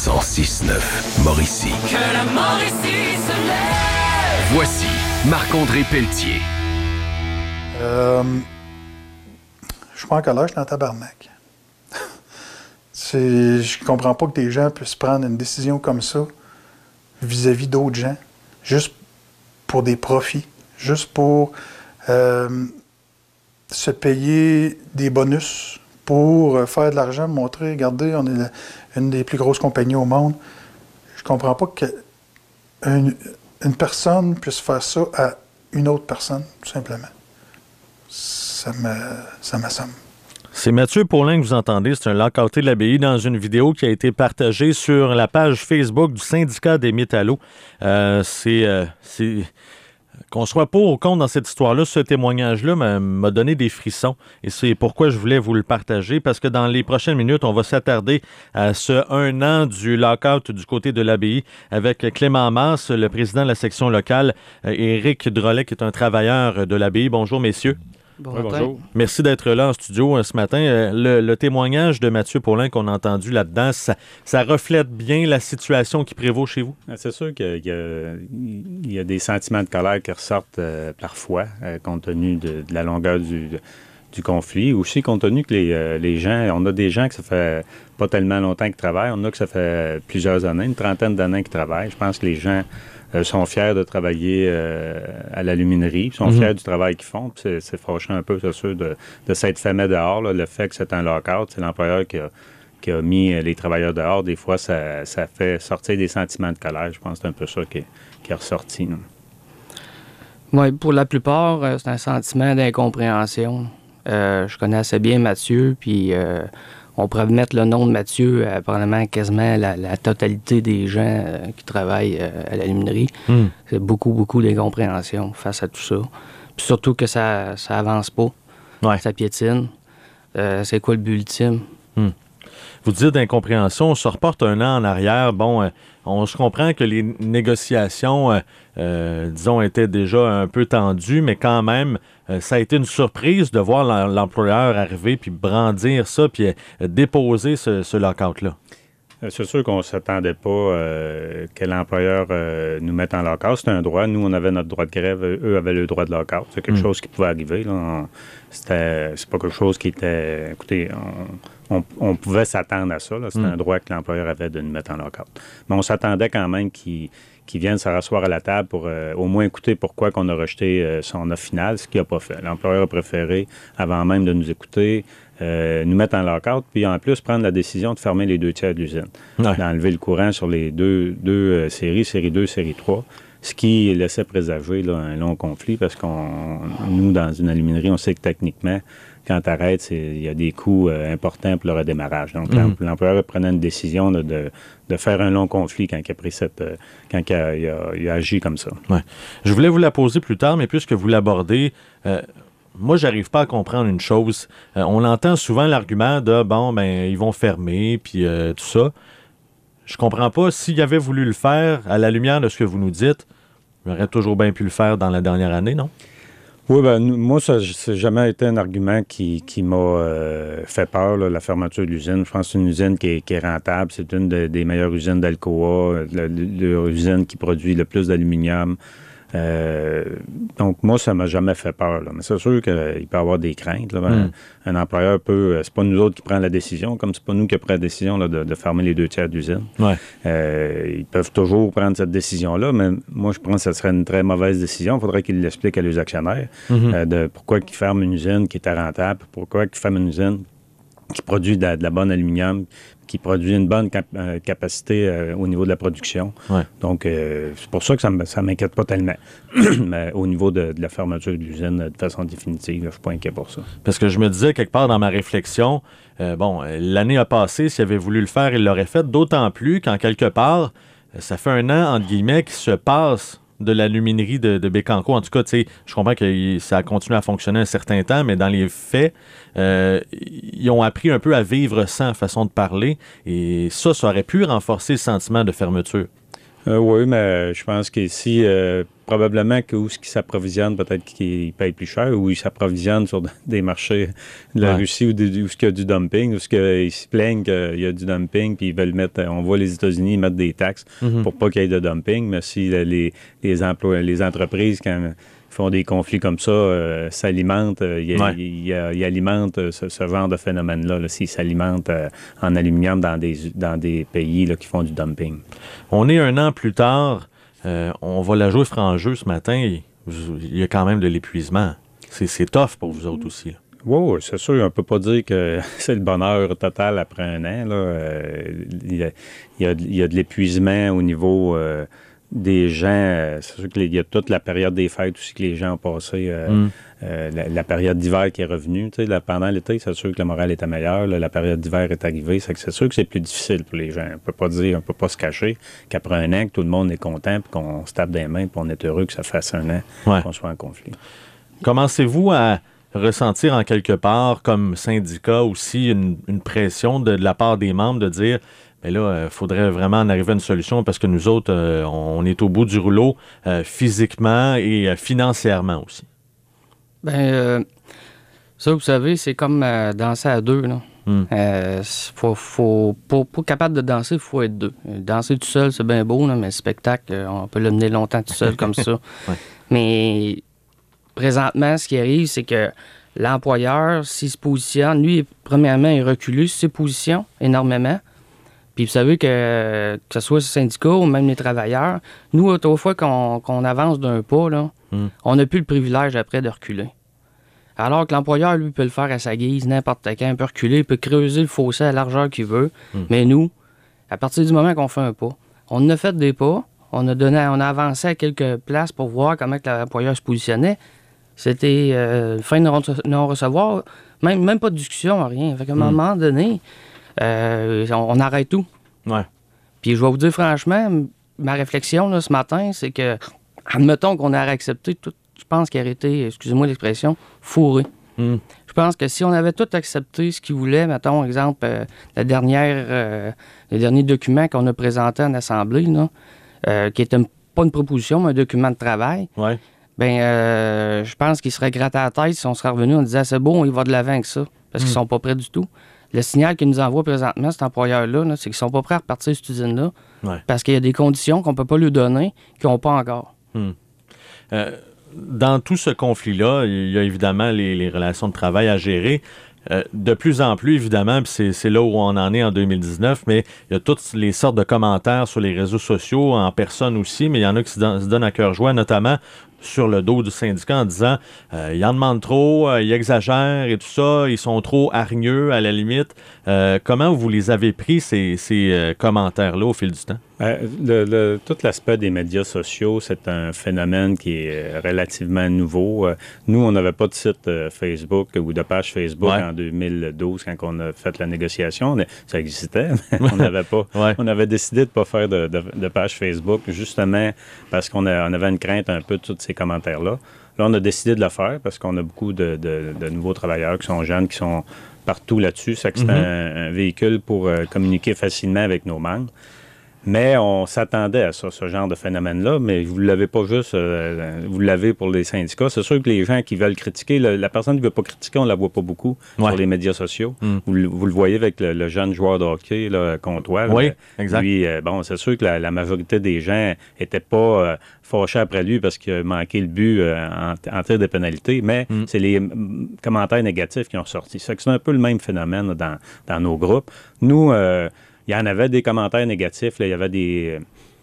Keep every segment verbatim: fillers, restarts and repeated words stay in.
cent six neuf Mauricie. Que la Mauricie se lève. Voici Marc-André Pelletier. Euh, je suis pas en colère, je suis en tabarnak. C'est, je comprends pas que des gens puissent prendre une décision comme ça vis-à-vis d'autres gens, juste pour des profits, juste pour euh, se payer des bonus, pour faire de l'argent, montrer, regardez, on est la, une des plus grosses compagnies au monde. Je comprends pas qu'une une personne puisse faire ça à une autre personne, tout simplement. Ça me, ça m'assomme. C'est Mathieu Paulin que vous entendez, c'est un lockouté de l'Abbaye dans une vidéo qui a été partagée sur la page Facebook du syndicat des métallos. Euh, c'est, euh, c'est... Qu'on soit pour ou contre dans cette histoire-là, ce témoignage-là m'a, m'a donné des frissons. Et c'est pourquoi je voulais vous le partager, parce que dans les prochaines minutes, on va s'attarder à ce un an du lockout du côté de l'Abbaye avec Clément Masse, le président de la section locale, et Éric Drolet, qui est un travailleur de l'Abbaye. Bonjour, messieurs. Bon oui, bonjour. Merci d'être là en studio ce matin. Le, le témoignage de Mathieu Paulin qu'on a entendu là-dedans, ça, ça reflète bien la situation qui prévaut chez vous? C'est sûr qu'il y a, il y a des sentiments de colère qui ressortent euh, parfois, euh, compte tenu de, de la longueur du, du conflit. Aussi, compte tenu que les, euh, les gens, on a des gens que ça fait pas tellement longtemps qu'ils travaillent, on a que ça fait plusieurs années, une trentaine d'années qu'ils travaillent. Je pense que les gens Euh, sont fiers de travailler euh, à l'aluminerie, sont mm-hmm. fiers du travail qu'ils font. C'est, c'est fâchant un peu, c'est sûr, de, de s'être fait mettre dehors. Là. Le fait que c'est un lockout, c'est l'employeur qui a, qui a mis les travailleurs dehors. Des fois, ça, ça fait sortir des sentiments de colère. Je pense que c'est un peu ça qui est, qui est ressorti. Oui, pour la plupart, euh, c'est un sentiment d'incompréhension. Euh, je connais assez bien Mathieu, puis euh, on pourrait mettre le nom de Mathieu à probablement quasiment la, la totalité des gens euh, qui travaillent euh, à l'aluminerie. Mm. C'est beaucoup, beaucoup d'incompréhension face à tout ça. Puis surtout que ça ça avance pas. Ouais. Ça piétine. Euh, c'est quoi le but ultime? Mm. Vous dites d'incompréhension, on se reporte un an en arrière. Bon, euh, on se comprend que les négociations, euh, euh, disons, étaient déjà un peu tendues, mais quand même, euh, ça a été une surprise de voir l'employeur arriver puis brandir ça puis euh, déposer ce, ce lockout-là. C'est sûr qu'on ne s'attendait pas euh, que l'employeur euh, nous mette en lockout. C'était un droit. Nous, on avait notre droit de grève. Eux avaient le droit de lockout. C'est quelque mmh. chose qui pouvait arriver. Là. On, c'était, c'est pas quelque chose qui était... Écoutez, on, on, on pouvait s'attendre à ça. Là. C'était mmh. un droit que l'employeur avait de nous mettre en lockout. Mais on s'attendait quand même qu'il, qu'il vienne se rasseoir à la table pour euh, au moins écouter pourquoi on a rejeté euh, son offre finale, ce qu'il n'a pas fait. L'employeur a préféré, avant même de nous écouter, Euh, nous mettre en lockout, puis en plus prendre la décision de fermer les deux tiers de l'usine, ouais. d'enlever le courant sur les deux, deux euh, séries, série deux, série trois, ce qui laissait présager là, un long conflit, parce qu'on nous, dans une aluminerie, on sait que techniquement, quand tu arrêtes, il y a des coûts euh, importants pour le redémarrage. Donc, mm-hmm. l'employeur prenait une décision là, de, de faire un long conflit quand il a pris cette, euh, quand il a, il a, il a agi comme ça. Ouais. Je voulais vous la poser plus tard, mais puisque vous l'abordez, euh, moi, j'arrive pas à comprendre une chose. Euh, on entend souvent l'argument de, bon, ben ils vont fermer, puis euh, tout ça. Je comprends pas. S'il avait voulu le faire, à la lumière de ce que vous nous dites, il aurait toujours bien pu le faire dans la dernière année, non? Oui, ben moi, ça n'a jamais été un argument qui, qui m'a euh, fait peur, là, la fermeture de l'usine. Je pense que c'est une usine qui est, qui est rentable. C'est une de, des meilleures usines d'Alcoa, l'usine qui produit le plus d'aluminium. Euh, donc, moi, ça m'a jamais fait peur. Là. Mais c'est sûr qu'il peut y avoir des craintes. Là. Mm. Un, un employeur peut... C'est pas nous autres qui prenons la décision, comme c'est pas nous qui prenons la décision là, de, de fermer les deux tiers d'usine. Ouais. Euh, ils peuvent toujours prendre cette décision-là, mais moi, je pense que ce serait une très mauvaise décision. Il faudrait qu'ils l'expliquent à leurs actionnaires mm-hmm. euh, de pourquoi ils ferment une usine qui est rentable, pourquoi ils ferment une usine qui produit de la, de la bonne aluminium, qui produit une bonne cap- euh, capacité euh, au niveau de la production. Ouais. Donc, euh, c'est pour ça que ça ne m'inquiète pas tellement. Mais au niveau de, de la fermeture de l'usine, de façon définitive, là, je ne suis pas inquiet pour ça. Parce que je me disais, quelque part dans ma réflexion, euh, bon, l'année a passé, s'il avait voulu le faire, il l'aurait fait, d'autant plus qu'en quelque part, ça fait un an, entre guillemets, qu'il se passe de l'aluminerie de, de Bécancour. En tout cas, tu sais, je comprends que ça a continué à fonctionner un certain temps, mais dans les faits, euh, ils ont appris un peu à vivre sans façon de parler, et ça, ça aurait pu renforcer le sentiment de fermeture. Euh, oui, mais je pense qu'ici, euh, probablement que où ce qui s'approvisionne, peut-être qu'ils payent plus cher, ou ils s'approvisionnent sur des marchés de la ouais. Russie où, de, où il y a du dumping, où ils se plaignent qu'il y a du dumping, puis ils veulent mettre, on voit les États-Unis mettre des taxes mm-hmm. pour pas qu'il y ait de dumping, mais si les, les, emplois, les entreprises, quand font des conflits comme ça, euh, s'alimentent, euh, ils ouais. y, y, y alimentent euh, ce, ce genre de phénomène-là, là, s'ils s'alimentent euh, en aluminium dans des, dans des pays là, qui font du dumping. On est un an plus tard, euh, on va la jouer franc jeu ce matin, il y a quand même de l'épuisement. C'est, c'est tough pour vous autres aussi. Là. Oui, oui, c'est sûr, on ne peut pas dire que c'est le bonheur total après un an. Là. Euh, il, y a, il, y a, il y a de l'épuisement au niveau... Euh, des gens, c'est sûr qu'il y a toute la période des fêtes aussi que les gens ont passé, euh, mm. euh, la, la période d'hiver qui est revenue. Tu sais, là, pendant l'été, c'est sûr que le moral était meilleur. Là, la période d'hiver est arrivée. C'est, que c'est sûr que c'est plus difficile pour les gens. On peut pas dire, on peut pas se cacher qu'après un an, que tout le monde est content, puis qu'on se tape des mains, puis on est heureux que ça fasse un an ouais. qu'on soit en conflit. Commencez-vous à ressentir en quelque part, comme syndicat aussi, une, une pression de, de la part des membres de dire... Mais là, il faudrait vraiment en arriver à une solution parce que nous autres, euh, on est au bout du rouleau euh, physiquement et euh, financièrement aussi. Bien, euh, ça, vous savez, c'est comme euh, danser à deux. Là. Mm. Euh, faut, faut, pour, pour être capable de danser, il faut être deux. Danser tout seul, c'est bien beau, là, mais le spectacle, on peut le mener longtemps tout seul comme ça. Ouais. Mais présentement, ce qui arrive, c'est que l'employeur, s'il se positionne, lui, premièrement, il recule sur ses positions énormément. Puis vous savez que, que ce soit les syndicats ou même les travailleurs, nous, autrefois qu'on, qu'on avance d'un pas, là, mm. on n'a plus le privilège après de reculer. Alors que l'employeur, lui, peut le faire à sa guise, n'importe quand, il peut reculer, il peut creuser le fossé à la largeur qu'il veut. Mm. Mais nous, à partir du moment qu'on fait un pas, on a fait des pas, on a donné, on a avancé à quelques places pour voir comment que l'employeur se positionnait. C'était euh, fin de non-recevoir, même, même pas de discussion, rien. Fait qu'à un mm. moment donné... Euh, on, on arrête tout. Ouais. Puis je vais vous dire franchement, ma réflexion là, ce matin, c'est que, admettons qu'on ait accepté tout, je pense qu'il aurait été, excusez-moi l'expression, fourré. Mm. Je pense que si on avait tout accepté ce qu'ils voulaient, mettons, exemple, euh, la dernière, euh, les derniers documents qu'on a présentés en Assemblée, là, euh, qui n'étaient pas une proposition, mais un document de travail, ouais. ben, euh, je pense qu'ils seraient grattés à la tête si on serait revenu en disant c'est bon, on y va de l'avant avec ça, parce mm. qu'ils sont pas prêts du tout. Le signal qu'il nous envoie présentement, cet employeur-là, là, c'est qu'ils sont pas prêts à repartir de cette usine-là ouais. parce qu'il y a des conditions qu'on ne peut pas lui donner qu'ils n'ont pas encore. Hmm. Euh, dans tout ce conflit-là, il y a évidemment les, les relations de travail à gérer. Euh, de plus en plus, évidemment, puis c'est, c'est là où on en est en deux mille dix-neuf, mais il y a toutes les sortes de commentaires sur les réseaux sociaux, en personne aussi, mais il y en a qui se, don- se donnent à cœur joie, notamment sur le dos du syndicat en disant euh, ils en demandent trop, euh, ils exagèrent et tout ça, ils sont trop hargneux à la limite. Euh, comment vous les avez pris, ces, ces euh, commentaires-là, au fil du temps? Euh, le, le, tout l'aspect des médias sociaux, c'est un phénomène qui est relativement nouveau. Euh, nous, on n'avait pas de site euh, Facebook ou de page Facebook ouais. en deux mille douze quand on a fait la négociation. Ça existait, mais on n'avait pas. Ouais. On avait décidé de ne pas faire de, de, de page Facebook, justement parce qu'on a, on avait une crainte un peu de tous ces commentaires-là. Là, on a décidé de le faire parce qu'on a beaucoup de, de, de nouveaux travailleurs qui sont jeunes, qui sont partout là-dessus. C'est que c'est mm-hmm. un, un véhicule pour euh, communiquer facilement avec nos membres. Mais on s'attendait à ça, ce genre de phénomène-là, mais vous ne l'avez pas juste, euh, vous l'avez pour les syndicats. C'est sûr que les gens qui veulent critiquer, le, la personne qui ne veut pas critiquer, on ne la voit pas beaucoup ouais. sur les médias sociaux. Mm. Vous, vous le voyez avec le, le jeune joueur de hockey, là, Comtois. Oui, là, exact. Lui, euh, bon, c'est sûr que la, la majorité des gens n'étaient pas euh, fâchés après lui parce qu'il a manqué le but euh, en, en tir de pénalité, mais mm. c'est les m- commentaires négatifs qui ont sorti. C'est, que c'est un peu le même phénomène dans, dans nos groupes. Nous, euh, il y en avait des commentaires négatifs. Là. Il y avait des,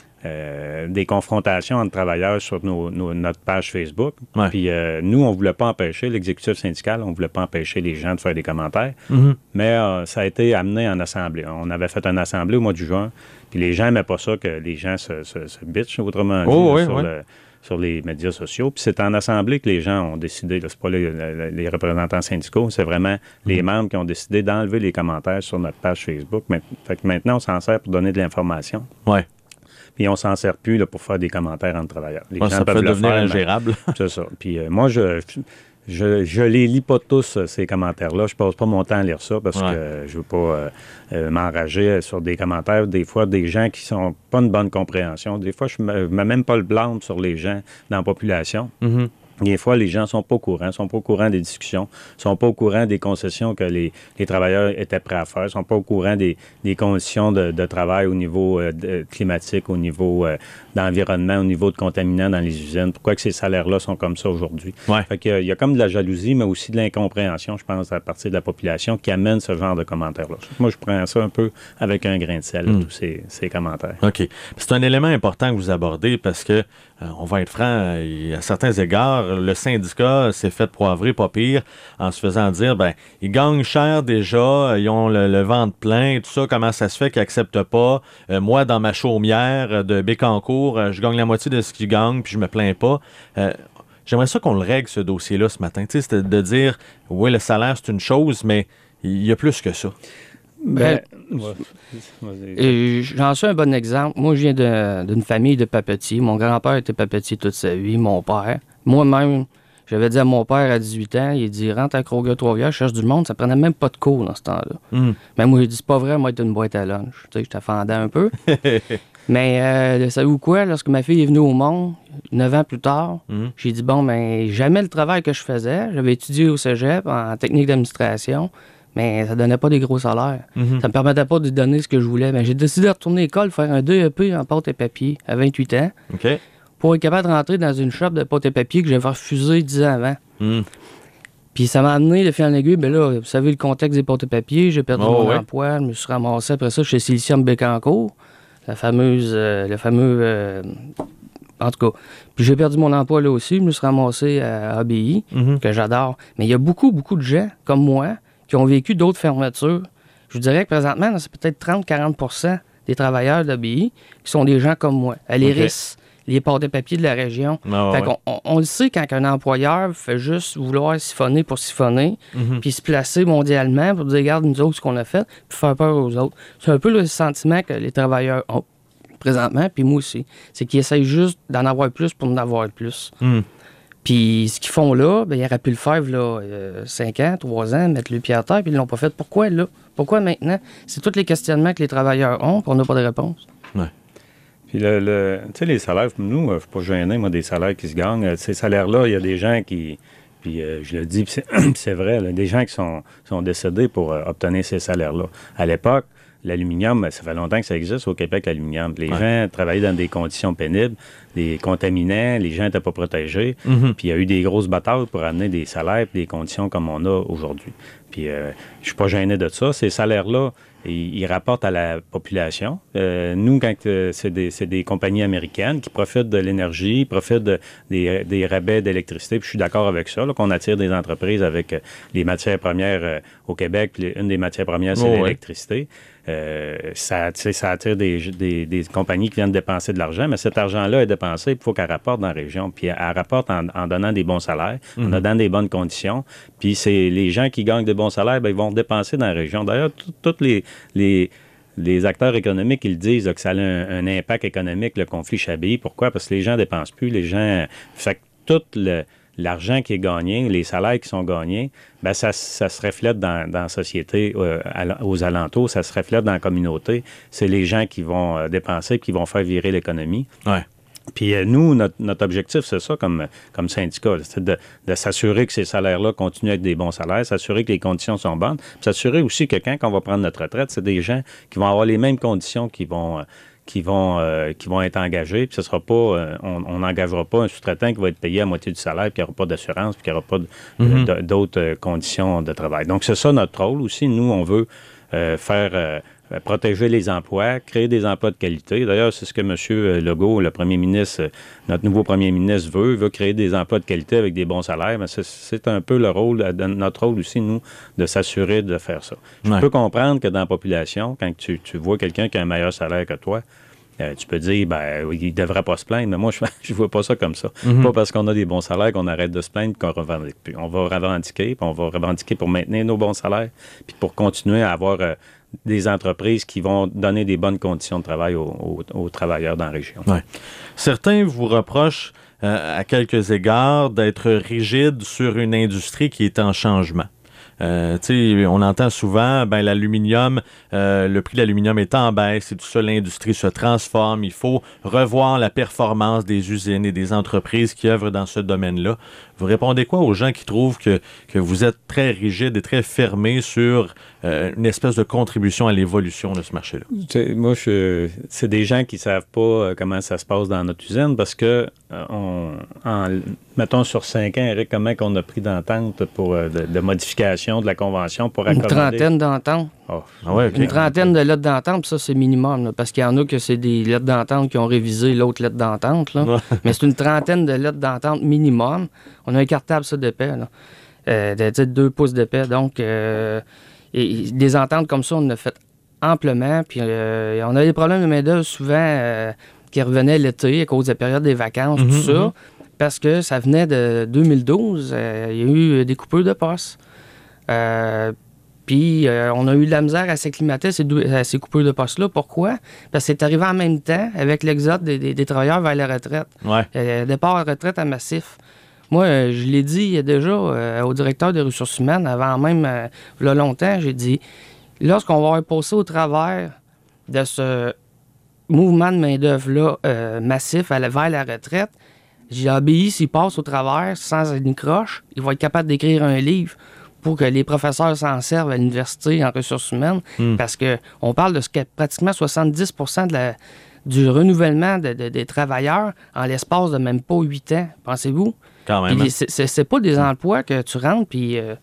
euh, des confrontations entre travailleurs sur nos, nos, notre page Facebook. Ouais. Puis euh, nous, on ne voulait pas empêcher, l'exécutif syndical, on ne voulait pas empêcher les gens de faire des commentaires. Mm-hmm. Mais euh, ça a été amené en assemblée. On avait fait une assemblée au mois de juin. Puis les gens n'aimaient pas ça, que les gens se, se, se bitchent, autrement dit, oh, là, oui, sur, oui. le, sur les médias sociaux. Puis c'est en assemblée que les gens ont décidé. Là, c'est pas les, les, les représentants syndicaux, c'est vraiment mm-hmm. les membres qui ont décidé d'enlever les commentaires sur notre page Facebook. Mais, fait que maintenant, on s'en sert pour donner de l'information. Ouais. Puis on s'en sert plus là, pour faire des commentaires entre travailleurs. Les ouais, gens ça peuvent peut le devenir faire, ingérable. Mais, c'est ça. Puis euh, moi, je... Je, je les lis pas tous, ces commentaires-là. Je passe pas mon temps à lire ça parce Ouais. que je veux pas euh, euh, m'enrager sur des commentaires. Des fois, des gens qui sont pas une bonne compréhension. Des fois, je ne mets même pas le blâme sur les gens dans la population. Mhm. Des fois, les gens sont pas au courant, sont pas au courant des discussions, sont pas au courant des concessions que les, les travailleurs étaient prêts à faire, sont pas au courant des, des conditions de, de travail au niveau euh, de, climatique, au niveau euh, d'environnement, au niveau de contaminants dans les usines. Pourquoi que ces salaires-là sont comme ça aujourd'hui? Ouais. Fait qu'il y a, il y a comme de la jalousie, mais aussi de l'incompréhension, je pense, à partir de la population qui amène ce genre de commentaires-là. Moi, je prends ça un peu avec un grain de sel, Mm. tous ces, ces commentaires. OK. C'est un élément important que vous abordez parce que, euh, on va être franc, euh, à certains égards, le syndicat s'est fait poivrer, pas pire, en se faisant dire, ben, ils gagnent cher déjà, ils ont le, le ventre plein, tout ça, comment ça se fait qu'ils n'acceptent pas? Euh, moi, dans ma chaumière de Bécancour, euh, je gagne la moitié de ce qu'ils gagnent, puis je me plains pas. Euh, J'aimerais ça qu'on le règle, ce dossier-là, ce matin. Tu sais, c'est de dire, oui, le salaire, c'est une chose, mais il y a plus que ça. Ben, Ouais. Vas-y. Et j'en suis un bon exemple. Moi, je viens de- d'une famille de papetiers. Mon grand-père était papetier toute sa vie, mon père. Moi-même, j'avais dit à mon père à dix-huit ans, il dit « Rentre à Kroger-Trois-Rivières, cherche du monde. » Ça prenait même pas de cours dans ce temps-là. Mm. Mais moi, j'ai dit « C'est pas vrai, moi, être une boîte à lunch. » Tu sais, je t'affendais un peu. Mais, euh, savez-vous quoi? Lorsque ma fille est venue au monde, neuf ans plus tard, Mm. j'ai dit « Bon, ben, jamais le travail que je faisais. J'avais étudié au cégep en technique d'administration. » Mais ça donnait pas des gros salaires. Mhm. Ça me permettait pas de donner ce que je voulais. Mais j'ai décidé de retourner à l'école, faire un D E P en pâte et papier à vingt-huit ans, OK. pour être capable de rentrer dans une shop de pâte et papier que j'avais refusé dix ans avant. Mm. Puis ça m'a amené, le fil en aiguille, ben là, vous savez le contexte des pâtes et papier, j'ai perdu Oh, mon ouais. emploi, je me suis ramassé après ça chez Silicium Bécancour, la fameuse, euh, le fameux, euh, en tout cas. Puis j'ai perdu mon emploi là aussi, je me suis ramassé à A B I, Mhm. que j'adore. Mais il y a beaucoup, beaucoup de gens, comme moi, qui ont vécu d'autres fermetures. Je vous dirais que présentement, là, c'est peut-être trente à quarante pour cent des travailleurs de l'A B I qui sont des gens comme moi. À l'Iris, les pâtes de papier de la région. Ah, Fait ouais. qu'on- on, on le sait quand un employeur fait juste vouloir siphonner pour siphonner, Mhm. puis se placer mondialement pour dire, regarde, nous autres, ce qu'on a fait, puis faire peur aux autres. C'est un peu le sentiment que les travailleurs ont présentement, puis moi aussi. C'est qu'ils essayent juste d'en avoir plus pour en avoir plus. Mm. Puis ce qu'ils font là, ben, ils auraient pu le faire là, cinq ans, trois ans, mettre le pied à terre, puis ils l'ont pas fait. Pourquoi là? Pourquoi maintenant? C'est tous les questionnements que les travailleurs ont, puis on n'a pas de réponse. Puis le, le- tu sais, les salaires, nous, euh, je suis pas gêné, moi, des salaires qui se gagnent. Euh, Ces salaires-là, il y a des gens qui, puis euh, je le dis, puis c'est, puis c'est vrai, là, des gens qui sont, sont décédés pour euh, obtenir ces salaires-là. À l'époque, l'aluminium, ça fait longtemps que ça existe au Québec, l'aluminium. Les Ouais. gens travaillaient dans des conditions pénibles, des contaminants, les gens n'étaient pas protégés. Mhm. Puis il y a eu des grosses batailles pour amener des salaires et des conditions comme on a aujourd'hui. Puis euh, je suis pas gêné de ça. Ces salaires-là, ils, ils rapportent à la population. Euh, nous, quand euh, c'est des, c'est des compagnies américaines qui profitent de l'énergie, ils profitent de- des, des rabais d'électricité, puis je suis d'accord avec ça, là, qu'on attire des entreprises avec euh, les matières premières euh, au Québec. Puis une des matières premières, c'est Oh, ouais. l'électricité. Euh, ça, tu sais, ça attire des, des, des compagnies qui viennent dépenser de l'argent, mais cet argent-là est dépensé, il faut qu'elle rapporte dans la région. Puis elle rapporte en, en donnant des bons salaires, en donnant des bonnes conditions. Puis c'est les gens qui gagnent des bons salaires, ben, ils vont dépenser dans la région. D'ailleurs, tous les, les, les acteurs économiques, ils disent là, que ça a un, un impact économique, le conflit Chabille. Pourquoi? Parce que les gens ne dépensent plus, les gens... Fait que tout le... l'argent qui est gagné, les salaires qui sont gagnés, ben ça, ça se reflète dans, dans la société, euh, à- aux alentours, ça se reflète dans la communauté. C'est les gens qui vont euh, dépenser, qui vont faire virer l'économie. Ouais. Puis euh, nous, notre, notre objectif, c'est ça comme, comme syndicat, c'est de, de s'assurer que ces salaires-là continuent à être des bons salaires, s'assurer que les conditions sont bonnes, puis s'assurer aussi que quand on va prendre notre retraite, c'est des gens qui vont avoir les mêmes conditions qui vont... euh, qui vont, euh, qui vont être engagés, puis ce sera pas, euh, on n'engagera pas un sous-traitant qui va être payé à moitié du salaire, puis qui n'aura pas d'assurance, puis qui n'aura pas de- Mhm. de- d'autres euh, conditions de travail. Donc, c'est ça notre rôle aussi. Nous, on veut euh, faire euh, protéger les emplois, créer des emplois de qualité. D'ailleurs, c'est ce que M. Legault, le premier ministre, euh, notre nouveau premier ministre veut, il veut créer des emplois de qualité avec des bons salaires, mais c'est, c'est un peu le rôle, euh, de- notre rôle aussi, nous, de s'assurer de faire ça. Je Ouais. peux comprendre que dans la population, quand tu, tu vois quelqu'un qui a un meilleur salaire que toi, euh, tu peux dire, ben, oui, il ne devrait pas se plaindre, mais moi, je ne vois pas ça comme ça. Pas parce qu'on a des bons salaires qu'on arrête de se plaindre qu'on ne revendique plus. On va revendiquer, puis on va revendiquer pour maintenir nos bons salaires, puis pour continuer à avoir euh, des entreprises qui vont donner des bonnes conditions de travail aux, aux- aux travailleurs dans la région. Ouais. Certains vous reprochent euh, à quelques égards, d'être rigide sur une industrie qui est en changement. Euh, on entend souvent, ben, l'aluminium, euh, le prix de l'aluminium est en baisse et tout ça, l'industrie se transforme. Il faut revoir la performance des usines et des entreprises qui œuvrent dans ce domaine-là. Vous répondez quoi aux gens qui trouvent que, que vous êtes très rigide et très fermé sur euh, une espèce de contribution à l'évolution de ce marché-là? T'sais, moi, je, c'est des gens qui ne savent pas comment ça se passe dans notre usine parce que, euh, on, en, mettons, sur cinq ans, Eric, comment on a pris d'entente pour, euh, de, de modification de la convention pour accommoder? Une trentaine d'ententes. Oh. Ah ouais, okay. Une trentaine de lettres d'entente, puis ça, c'est minimum, là, parce qu'il y en a que c'est des lettres d'entente qui ont révisé l'autre lettre d'entente. Là. Ouais. Mais c'est une trentaine de lettres d'entente minimum. On a un cartable, ça, d'épais, là. Euh, de, de deux pouces d'épais. Donc, euh, et, des ententes comme ça, on en a fait amplement. Puis, euh, on a des problèmes de main-d'œuvre souvent euh, qui revenaient l'été à cause de la période des vacances, mm-hmm, tout ça. Mm-hmm. Parce que ça venait de deux mille douze. Euh, il y a eu des coupures de postes. Euh, Puis, euh, on a eu de la misère à s'acclimater à ces, deux, à ces coupures de postes-là. Pourquoi? Parce que c'est arrivé en même temps avec l'exode des, des, des travailleurs vers la retraite. Ouais. Euh, départ à retraite à massif. Moi, euh, je l'ai dit déjà euh, au directeur des ressources humaines, avant même, euh, il y a longtemps, j'ai dit, lorsqu'on va avoir passé au travers de ce mouvement de main-d'œuvre-là euh, massif à la, vers la retraite, j'ai obéi s'il passe au travers sans une croche, il va être capable d'écrire un livre pour que les professeurs s'en servent à l'université en ressources humaines, mm. parce qu'on parle de ce qu'est pratiquement soixante-dix pour cent de la, du renouvellement de, de, des travailleurs en l'espace de même pas huit ans, pensez-vous? Quand même. Puis c'est, c'est, c'est pas des emplois que tu rentres, puis euh,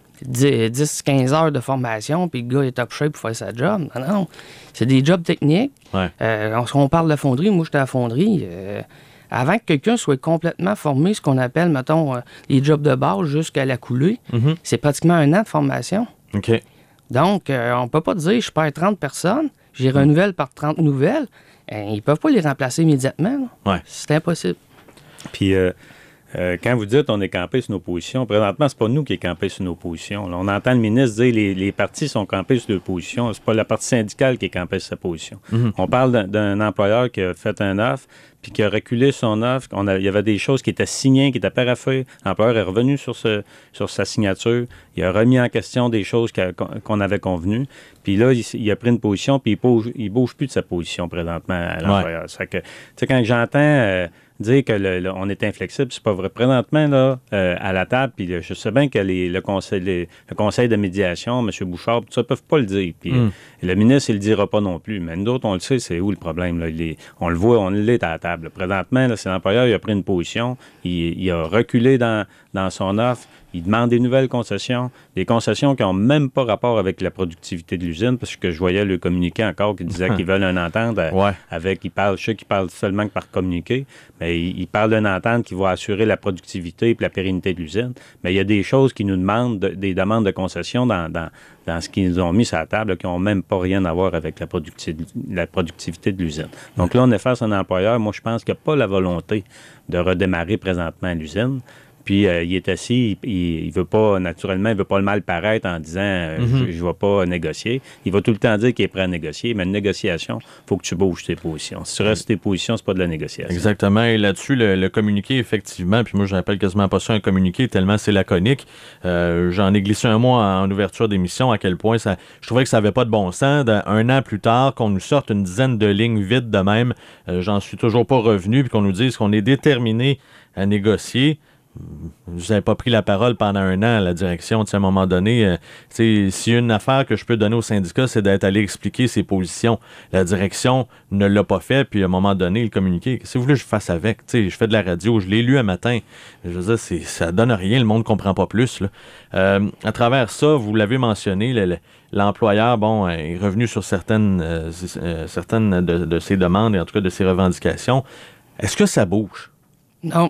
dix à quinze heures de formation, puis le gars est top shape pour faire sa job. Non, non. C'est des jobs techniques. Ouais. Euh, on, on parle de la fonderie, moi j'étais à la fonderie. Euh, avant que quelqu'un soit complètement formé, ce qu'on appelle, mettons, euh, les jobs de base jusqu'à la coulée, mm-hmm. c'est pratiquement un an de formation. OK. Donc, euh, on peut pas dire, je perds trente personnes, j'y renouvelle par trente nouvelles. Euh, ils peuvent pas les remplacer immédiatement. Ouais. C'est impossible. Puis, euh, euh, quand vous dites on est campé sur nos positions, présentement, c'est pas nous qui est campé sur nos positions. Là, on entend le ministre dire les, les partis sont campés sur leurs positions. C'est pas la partie syndicale qui est campée sur sa position. Mm-hmm. On parle d'un, d'un employeur qui a fait un offre, puis qui a reculé son offre. On a, il y avait des choses qui étaient signées, qui étaient paraphées. L'employeur est revenu sur, ce, sur sa signature. Il a remis en question des choses qu'on avait convenues. Puis là, il, il a pris une position, puis il bouge, il bouge plus de sa position présentement à l'employeur. Ouais. Ça fait que, tu sais, quand j'entends euh, dire que le, le, on est inflexible, c'est pas vrai. Présentement, là, euh, à la table, puis je sais bien que les, le, conseil, les, le conseil de médiation, M. Bouchard, tout ça, ne peuvent pas le dire. Puis mm. le ministre, il le dira pas non plus. Mais nous autres, on le sait, c'est où le problème, là. Il est, on le voit, on l'est à la table. Présentement, là, c'est l'employeur, il a pris une position, il, il a reculé dans, dans son offre, il demande des nouvelles concessions, des concessions qui n'ont même pas rapport avec la productivité de l'usine, parce que je voyais le communiqué encore qui disait qu'ils veulent une entente ouais. avec, ils parlent, je sais qu'ils parlent seulement que par communiqué, mais ils, ils parlent d'une entente qui va assurer la productivité et la pérennité de l'usine. Mais il y a des choses qui nous demandent, de, des demandes de concessions dans, dans, dans ce qu'ils nous ont mis sur la table, là, qui n'ont même pas rien à voir avec la, producti- la productivité de l'usine. Donc là, on est face à un employeur, moi je pense qu'il n'y a pas la volonté de redémarrer présentement l'usine. Puis euh, il est assis, il, il veut pas, naturellement, il veut pas le mal paraître en disant euh, mm-hmm. je ne vais pas négocier. Il va tout le temps dire qu'il est prêt à négocier, mais une négociation, il faut que tu bouges tes positions. Si tu restes tes positions, c'est pas de la négociation. Exactement. Et là-dessus, le, le communiqué, effectivement, puis moi, je n'appelle quasiment pas ça un communiqué, tellement c'est laconique. Euh, j'en ai glissé un mot en ouverture d'émission, à quel point ça, je trouvais que ça n'avait pas de bon sens. Un an plus tard, qu'on nous sorte une dizaine de lignes vides de même, euh, j'en suis toujours pas revenu, puis qu'on nous dise qu'on est déterminé à négocier. Vous n'avez pas pris la parole pendant un an à la direction. À un moment donné, euh, s'il y a une affaire que je peux donner au syndicat, c'est d'être allé expliquer ses positions. La direction ne l'a pas fait, puis à un moment donné, le communiqué. Qu'est-ce que vous voulez que je fasse avec? T'sais, je fais de la radio, je l'ai lu un matin. Je veux dire, c'est, ça donne rien, le monde ne comprend pas plus. Là. Euh, à travers ça, vous l'avez mentionné, le, le, l'employeur, bon, est revenu sur certaines, euh, euh, certaines de, de ses demandes, et en tout cas de ses revendications. Est-ce que ça bouge? Non.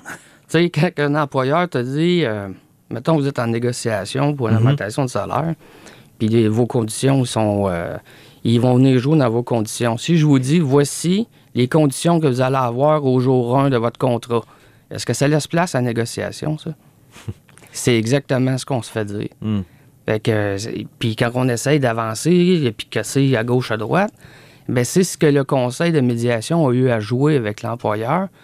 Tu sais, quand un employeur te dit, euh, mettons, vous êtes en négociation pour une mm-hmm. augmentation de salaire, puis les, vos conditions sont. Euh, ils vont venir jouer dans vos conditions. Si je vous dis, voici les conditions que vous allez avoir au jour un de votre contrat, est-ce que ça laisse place à la négociation, ça? C'est exactement ce qu'on se fait dire. Mm. Fait que, puis quand on essaye d'avancer, et puis casser à gauche, à droite, bien, c'est ce que le conseil de médiation a eu à jouer avec l'employeur.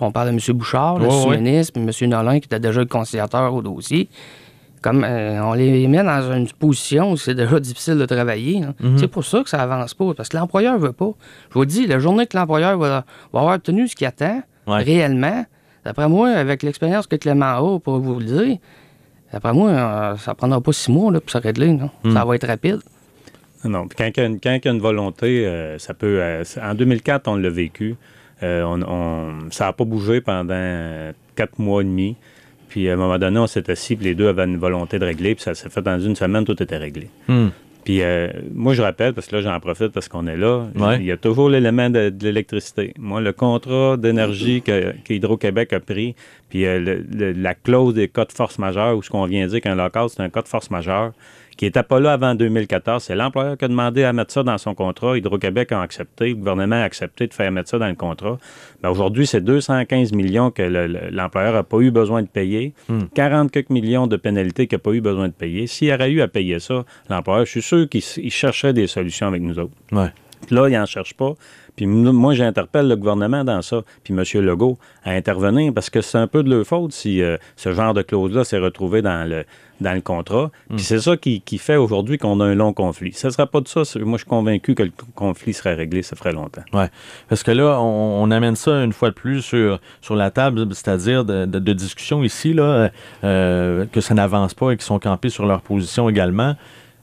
on parle de M. Bouchard, le Oh, sous-ministre, puis M. Nolin, qui était déjà le conciliateur au dossier. Comme euh, on les met dans une position où c'est déjà difficile de travailler. Mm-hmm. C'est pour ça que ça avance pas, parce que l'employeur veut pas. Je vous dis, la journée que l'employeur va, va avoir obtenu ce qu'il attend, ouais. réellement, d'après moi, avec l'expérience que Clément a, pour vous le dire, d'après moi, euh, ça prendra pas six mois là, pour se régler. Mm. Ça va être rapide. Non, puis quand il y a une, quand il y a une volonté, euh, ça peut... Euh, en deux mille quatre, on l'a vécu. Euh, on, on, ça n'a pas bougé pendant quatre mois et demi. Puis à un moment donné, on s'est assis, puis les deux avaient une volonté de régler, puis ça s'est fait dans une semaine, tout était réglé. Mm. Puis euh, moi, je rappelle, parce que là, j'en profite parce qu'on est là, ouais. il y a toujours l'élément de, de l'électricité. Moi, le contrat d'énergie que, que Hydro-Québec a pris, puis euh, le, le, la clause des cas de force majeure, ou ce qu'on vient de dire qu'un local, c'est un cas de force majeure, qui n'était pas là avant deux mille quatorze. C'est l'employeur qui a demandé à mettre ça dans son contrat. Hydro-Québec a accepté, le gouvernement a accepté de faire mettre ça dans le contrat. Bien, aujourd'hui, c'est deux cent quinze millions que le, le, l'employeur n'a pas eu besoin de payer, hmm. quarante quelques millions de pénalités qu'il n'a pas eu besoin de payer. S'il aurait eu à payer ça, l'employeur, je suis sûr qu'il il chercherait des solutions avec nous autres. Ouais. Là, il n'en cherche pas. Puis moi, j'interpelle le gouvernement dans ça, puis M. Legault à intervenir, parce que c'est un peu de leur faute si euh, ce genre de clause-là s'est retrouvé dans le, dans le contrat. Puis mm. c'est ça qui, qui fait aujourd'hui qu'on a un long conflit. Ce ne serait pas de ça. Moi, je suis convaincu que le conflit serait réglé, ça ferait longtemps. Oui, parce que là, on, on amène ça une fois de plus sur, sur la table, c'est-à-dire de, de, de discussion ici, là, euh, que ça n'avance pas et qu'ils sont campés sur leur position également.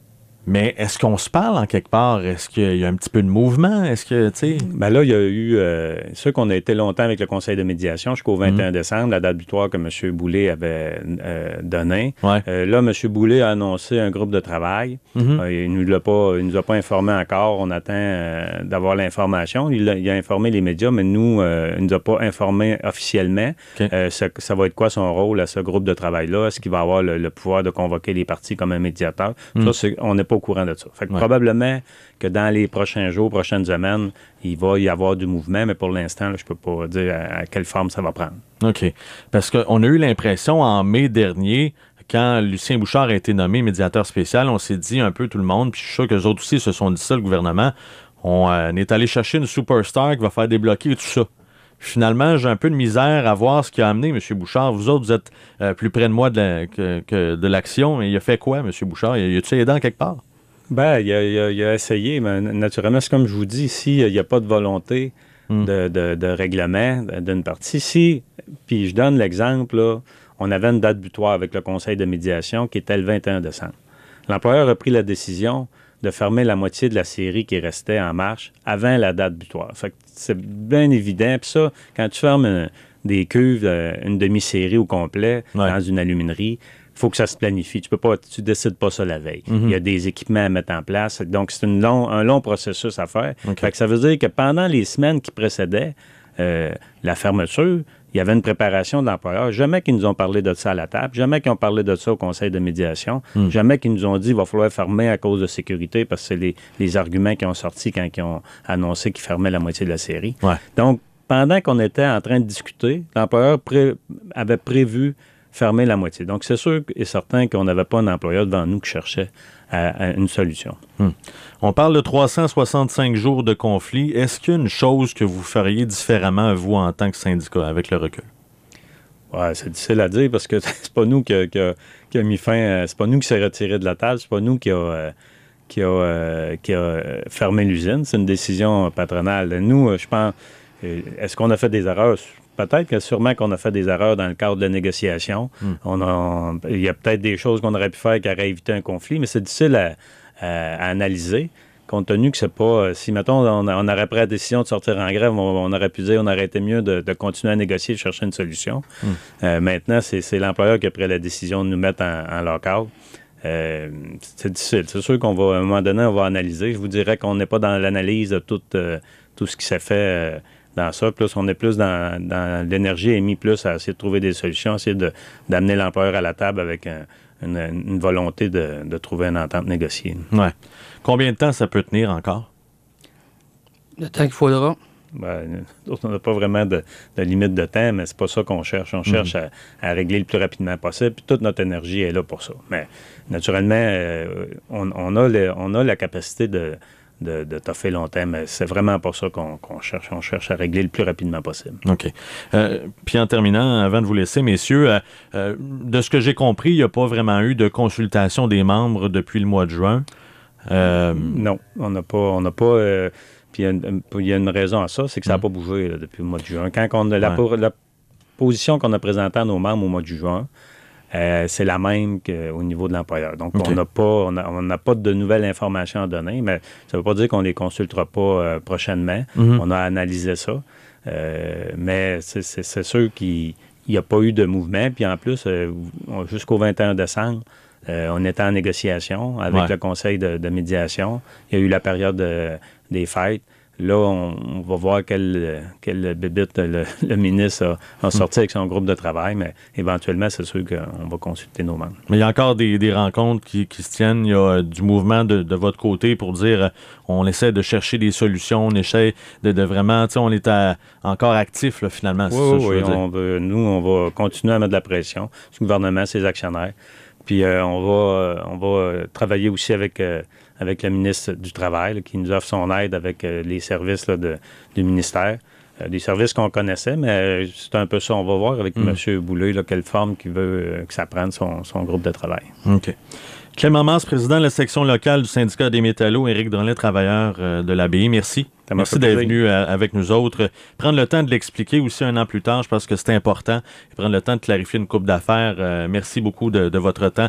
Mais est-ce qu'on se parle en quelque part? Est-ce qu'il y a un petit peu de mouvement? Est-ce que, tu sais... Bien là, il y a eu... Euh, ceux qu'on a été longtemps avec le conseil de médiation jusqu'au vingt et un mmh. décembre, la date butoir que M. Boulay avait euh, donnée. Ouais. Euh, là, M. Boulay a annoncé un groupe de travail. Mmh. Euh, il ne nous l'a pas, il nous a pas informé encore. On attend euh, d'avoir l'information. Il a, il a informé les médias, mais nous, euh, il ne nous a pas informé officiellement. Okay. Euh, ça, ça va être quoi son rôle à ce groupe de travail-là? Est-ce qu'il va avoir le, le pouvoir de convoquer les partis comme un médiateur? Mmh. Ça, c'est, on n'est pas au courant de ça. Fait que ouais. probablement que dans les prochains jours, prochaines semaines, il va y avoir du mouvement, mais pour l'instant, là, je ne peux pas dire à, à quelle forme ça va prendre. OK. Parce qu'on a eu l'impression en mai dernier, quand Lucien Bouchard a été nommé médiateur spécial, on s'est dit un peu tout le monde, puis je suis sûr qu'eux autres aussi se sont dit ça, le gouvernement, on euh, est allé chercher une superstar qui va faire débloquer tout ça. Finalement, j'ai un peu de misère à voir ce qui a amené M. Bouchard. Vous autres, vous êtes euh, plus près de moi de, la, que, que de l'action. Mais il a fait quoi, M. Bouchard? Il a-tu aidé en quelque part? Ben, il a, il, a, il a essayé, mais naturellement, c'est comme je vous dis, ici, il n'y a pas de volonté mm. de, de, de règlement d'une partie. Si, puis je donne l'exemple, là, on avait une date butoir avec le conseil de médiation qui était le vingt et un décembre. L'employeur a pris la décision de fermer la moitié de la série qui restait en marche avant la date butoir. Fait que c'est bien évident. Puis ça, quand tu fermes une, des cuves, une demi-série au complet ouais. dans une aluminerie, il faut que ça se planifie. Tu peux pas, tu décides pas ça la veille. Mm-hmm. Il y a des équipements à mettre en place. Donc, c'est une long, un long processus à faire. Okay. Fait que ça veut dire que pendant les semaines qui précédaient euh, la fermeture, il y avait une préparation de l'employeur. Jamais qu'ils nous ont parlé de ça à la table. Jamais qu'ils ont parlé de ça au conseil de médiation. Mm. Jamais qu'ils nous ont dit qu'il va falloir fermer à cause de sécurité parce que c'est les, les arguments qui ont sorti quand ils ont annoncé qu'ils fermaient la moitié de la série. Ouais. Donc, pendant qu'on était en train de discuter, l'employeur pré- avait prévu fermer la moitié. Donc, c'est sûr et certain qu'on n'avait pas un employeur devant nous qui cherchait à, à une solution. Hum. On parle de trois cent soixante-cinq jours de conflit. Est-ce qu'il y a une chose que vous feriez différemment, vous, en tant que syndicat, avec le recul? Oui, c'est difficile à dire parce que c'est pas nous qui a, qui a, qui a mis fin, c'est pas nous qui s'est retiré de la table, c'est pas nous qui a, euh, qui a, euh, qui a fermé l'usine. C'est une décision patronale. Nous, je pense, est-ce qu'on a fait des erreurs? Peut-être que sûrement qu'on a fait des erreurs dans le cadre de la négociation. Mm. On a, il y a peut-être des choses qu'on aurait pu faire qui auraient évité un conflit, mais c'est difficile à, à, à analyser, compte tenu que c'est pas... Si, mettons, on, on aurait pris la décision de sortir en grève, on, on aurait pu dire on aurait été mieux de, de continuer à négocier et de chercher une solution. Mm. Euh, maintenant, c'est, c'est l'employeur qui a pris la décision de nous mettre en, en lock-out. Euh, c'est difficile. C'est sûr qu'on va, à un moment donné, on va analyser. Je vous dirais qu'on n'est pas dans l'analyse de tout, euh, tout ce qui s'est fait... Euh, dans ça. Plus on est plus dans, dans l'énergie est mis plus à essayer de trouver des solutions, essayer de, d'amener l'employeur à la table avec un, une, une volonté de, de trouver une entente négociée. Ouais. Combien de temps ça peut tenir encore? Le temps qu'il faudra. Ben, on n'a pas vraiment de, de limite de temps, mais c'est pas ça qu'on cherche. On mm-hmm. cherche à, à régler le plus rapidement possible, puis toute notre énergie est là pour ça. Mais naturellement, euh, on, on, a le, on a la capacité de de, de toffer longtemps, mais c'est vraiment pas ça qu'on, qu'on cherche. On cherche à régler le plus rapidement possible. OK. Euh, puis en terminant, avant de vous laisser, messieurs, euh, euh, de ce que j'ai compris, il n'y a pas vraiment eu de consultation des membres depuis le mois de juin. Euh... Non, on n'a pas... On n'a pas euh, puis il y a une raison à ça, c'est que ça n'a mmh. pas bougé là, depuis le mois de juin. Quand on a la, ouais. la position qu'on a présentée à nos membres au mois de juin, Euh, c'est la même qu'au niveau de l'employeur. Donc, okay. on n'a pas, on a, on n'a pas de nouvelles informations à donner, mais ça ne veut pas dire qu'on ne les consultera pas euh, prochainement. Mm-hmm. On a analysé ça. Euh, mais c'est, c'est, c'est sûr qu'il n'y a pas eu de mouvement. Puis en plus, euh, jusqu'au vingt et un décembre, euh, on était en négociation avec ouais. le conseil de, de médiation. Il y a eu la période de, des fêtes. Là, on, on va voir quel, quel bébite le, le ministre a, a sorti avec son groupe de travail, mais éventuellement, c'est sûr qu'on va consulter nos membres. Mais il y a encore des, des rencontres qui, qui se tiennent. Il y a du mouvement de, de votre côté pour dire on essaie de chercher des solutions, on essaie de, de vraiment, tu sais, on est à, encore actif là, finalement. Oui, c'est ça, oui, on veut, nous, on va continuer à mettre de la pression sur le gouvernement, ses actionnaires. Puis euh, on va, on va travailler aussi avec... Euh, avec le ministre du Travail, là, qui nous offre son aide avec euh, les services là, de, du ministère. Euh, des services qu'on connaissait, mais c'est un peu ça. On va voir avec mmh. M. Boulay là, quelle forme qu'il veut euh, que ça prenne son, son groupe de travail. OK. Clément Mars, président de la section locale du syndicat des métallos, Éric Drolet, travailleur euh, de l'A B I. Merci. Ça Merci d'être venu euh, avec nous autres. Prendre le temps de l'expliquer aussi un an plus tard, je pense que c'est important. Et prendre le temps de clarifier une couple d'affaires. Euh, merci beaucoup de, de votre temps.